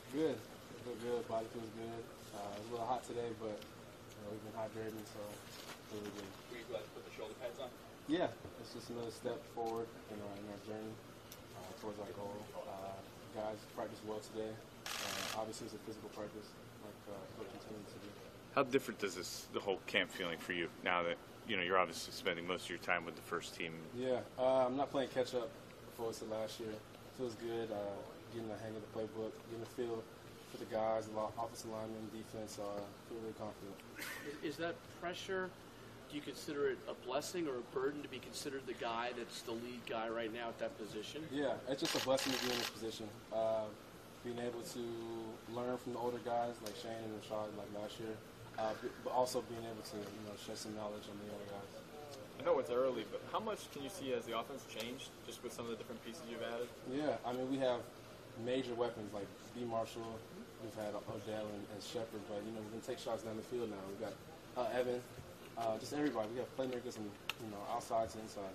Good. I feel good. Body feels good. It's a little hot today, but we've been hydrating, so it's really good. Were you glad to put the shoulder pads on? Yeah, it's just another step forward in our journey towards our goal. Guys practiced well today. Obviously, it's a physical practice, like Coach intended to do. How different does the whole camp feeling for you now that you're obviously spending most of your time with the first team? Yeah, I'm not playing catch up before it's the last year. It feels good. Getting the hang of the playbook, getting a feel for the guys, the offensive linemen, defense. Feel really confident. Is that pressure? Do you consider it a blessing or a burden to be considered the guy that's the lead guy right now at that position? Yeah, it's just a blessing to be in this position. Being able to learn from the older guys like Shane and Rashad like last year, but also being able to share some knowledge on the other guys. I know it's early, but how much can you see as the offense changed just with some of the different pieces you've added? Yeah, I mean we have major weapons like B. Marshall, we've had Odell and Shepard, but we can take shots down the field now. We've got Evan. Just everybody. We have playmakers from outside to inside.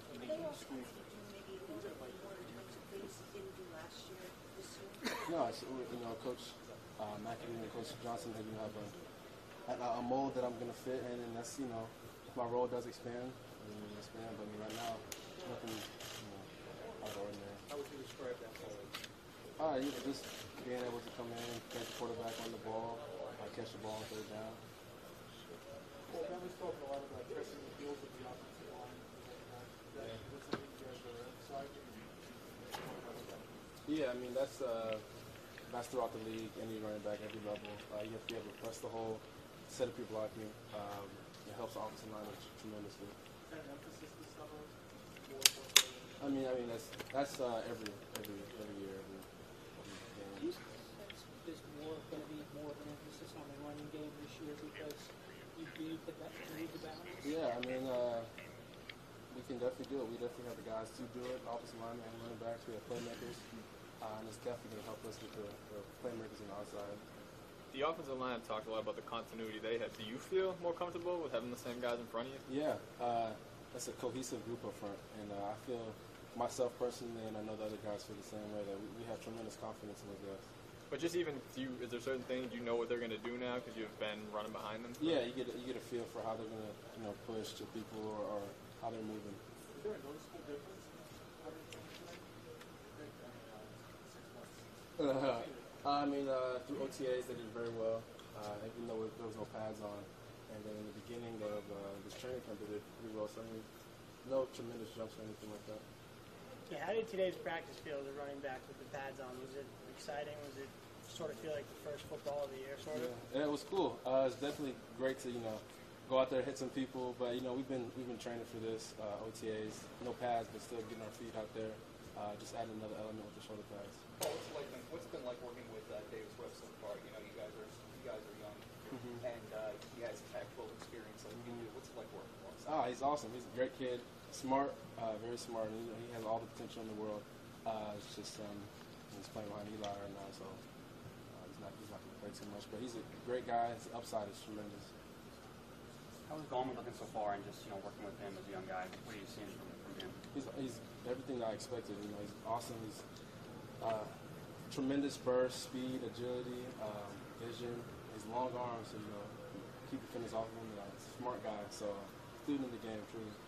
No, it's, Coach McAdoo and Coach Johnson, they have a mold that I'm going to fit in, and that's if my role does expand, expand. But right now, nothing out of ordinary. How would you describe that mold? Just being able to come in, catch the quarterback on the ball, catch the ball and throw it down. Well, Ben was talking a lot about pressing the heels of the offensive line. That's something you guys are emphasizing. Yeah, I mean that's throughout the league, any running back, every level. You have to be able to press the whole set of people out here. It helps the offensive line tremendously. Is that an emphasis this summer? I mean that's every year, every Do you game. sense there's going to be more of an emphasis on the running game this year because you need the balance? Yeah, I mean we can definitely do it. We definitely have the guys to do it. Offensive linemen and running backs. We have playmakers, and it's definitely going to help us with the playmakers on the outside. The offensive line talked a lot about the continuity they had. Do you feel more comfortable with having the same guys in front of you? Yeah, that's a cohesive group up front, and I feel myself personally, and I know the other guys feel the same way, that we have tremendous confidence in those guys. But just even, is there certain things you know what they're going to do now because you've been running behind them? Yeah, you get a feel for how they're going to push to people or how they're moving. Is there a noticeable difference? I mean, through OTAs they did very well, even though there was no pads on. And then in the beginning of this training camp they did pretty well. So I mean, no tremendous jumps or anything like that. Yeah, how did today's practice feel as a running back with the pads on? Was it exciting? Was it sort of feel like the first football of the year, sort of? Yeah, it was cool. It's definitely great to go out there, hit some people. But we've been training for this OTAs, no pads, but still getting our feet out there. Just adding another element with the shoulder pads. What's it been like working with Davis Webb so far? You guys are young, and you guys have had full experience like you do. What's it like working alongside? He's awesome. He's a great kid, smart, very smart. And, he has all the potential in the world. It's just he's playing behind Eli right now, so he's not going to play too much. But he's a great guy. His upside is tremendous. How is Gallman looking so far, and just working with him as a young guy? What are you seeing from him? He's everything I expected. He's awesome. He's tremendous burst, speed, agility, vision. His long arms, keep the fingers off of him. He's a smart guy. So, student in the game, truly.